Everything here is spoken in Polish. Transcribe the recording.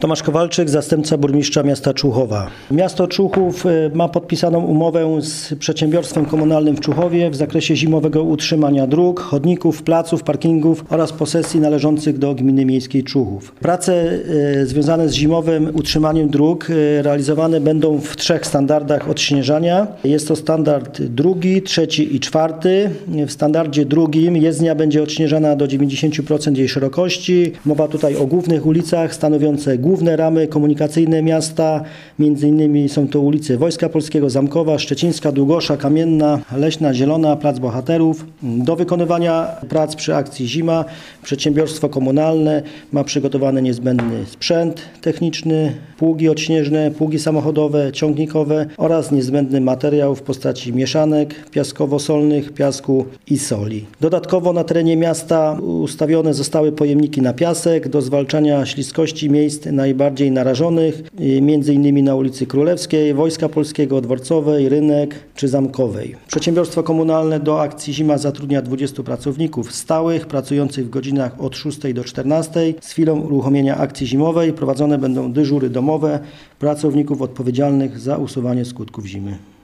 Tomasz Kowalczyk, zastępca burmistrza miasta Człuchowa. Miasto Człuchów ma podpisaną umowę z przedsiębiorstwem komunalnym w Człuchowie w zakresie zimowego utrzymania dróg, chodników, placów, parkingów oraz posesji należących do Gminy Miejskiej Człuchów. Prace związane z zimowym utrzymaniem dróg realizowane będą w 3 standardach odśnieżania. Jest to standard drugi, trzeci i czwarty. W standardzie drugim jezdnia będzie odśnieżana do 90% jej szerokości. Mowa tutaj o głównych ulicach stanowiące główne ramy komunikacyjne miasta. Między innymi są to ulice Wojska Polskiego, Zamkowa, Szczecińska, Długosza, Kamienna, Leśna, Zielona, Plac Bohaterów. Do wykonywania prac przy akcji Zima przedsiębiorstwo komunalne ma przygotowany niezbędny sprzęt techniczny, pługi odśnieżne, pługi samochodowe, ciągnikowe oraz niezbędny materiał w postaci mieszanek piaskowo-solnych, piasku i soli. Dodatkowo na terenie miasta ustawione zostały pojemniki na piasek do zwalczania śliskości miejsc najbardziej narażonych, m.in. na ulicy Królewskiej, Wojska Polskiego, Dworcowej, Rynek czy Zamkowej. Przedsiębiorstwo komunalne do akcji Zima zatrudnia 20 pracowników stałych, pracujących w godzinach od 6 do 14. Z chwilą uruchomienia akcji zimowej prowadzone będą dyżury domowe pracowników odpowiedzialnych za usuwanie skutków zimy.